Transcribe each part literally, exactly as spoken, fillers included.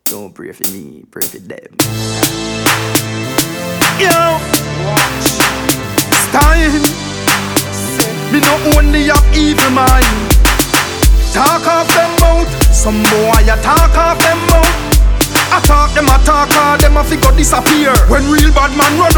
Don't pray for me, pray for them. Yo, Stein, me no only have evil mind. Talk off them mouth, some boy a talk off them mouth. I talk them, I talk all them a figure disappear when real bad man run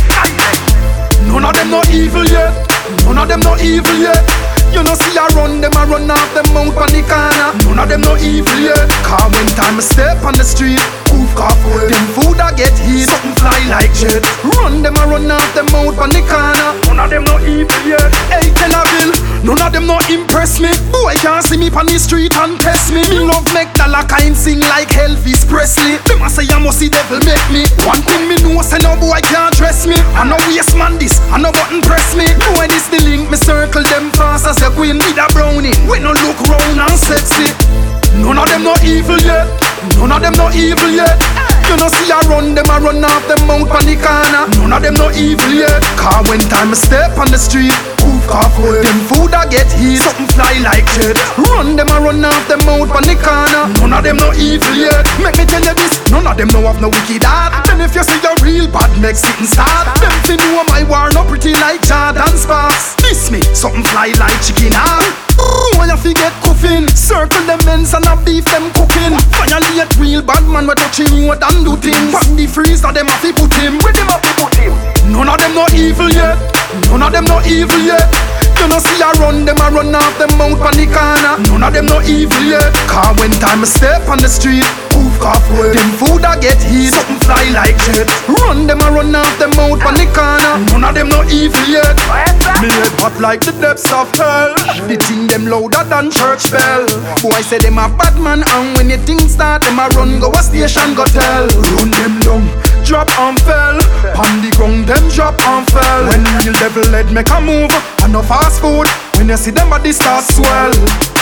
out. None of them no evil yet, none of them no evil yet. You know see I run them, I run off them mouth on the corner. None of them no evil yet. Cause when time I step on the street, oof cough away. Them food I get heat, something fly like jet. Run them, I run off them mouth on the corner. None of them no evil yet. Hey Tel Aviv, none of them no impress me. Boy can't see me on the street and test me. Me love make dollar kind sing like Elvis Presley. Them a say I must see devil make me. One thing me know say no boy can't dress me. I no waste man this, I no button press me. Boy this the link, me circle them fast as a queen with a brownie. We no look round and sexy. None of them no evil yet. None of them no evil yet. You know see I run them, I run off them mouth on the corner. None of them no evil yet. Cause when time I step on the street, oof cough away. Them food I get heat, something fly like jet. Run them, I run off them mouth on the corner. None of them no evil yet. Make me tell you this, none of them no have no wicked heart. Then if you see your real bad, make sitting start. Them fi know my war no pretty like Jordan Sparks. This me, something fly like chicken heart. Ooh, when you forget coughing, circle them ends and a beef them cooking. Finally a real bad man we touching you and do things. From the freezer them have to put him. Where them have to put him? None of them no evil yet. None of them no evil yet. You know see I run them, I run off them mouth on the corner. None of them no evil yet. Cause when time I step on the street, oof cough away. Them food I get heat, something fly like jet. Run them, I run off them mouth on the corner. None of them no evil yet. Me head hot like the depths of hell. The thing them louder than church bell. Boy say them a bad man, and when the thing start, them a run go a station go tell. Run them down, drop and fell. On the ground them drop and fell. When real devil head make a move, and no fast food. When you see them body start swell.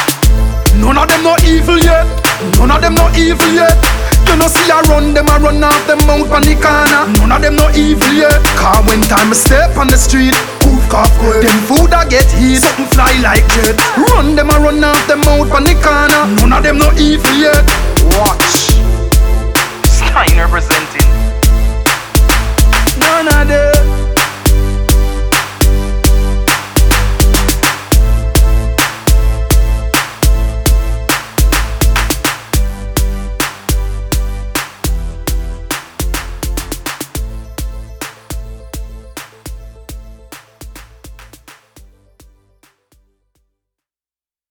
None of them no evil yet. None of them no evil yet. You know see I run them, I run off them mouth on the corner. None of them no evil yet. Cause when time I step on the street, oof cough away. Them food I get heat, something fly like jet. Run them, I run off them mouth on the corner. None of them no evil yet. Watch Stein represent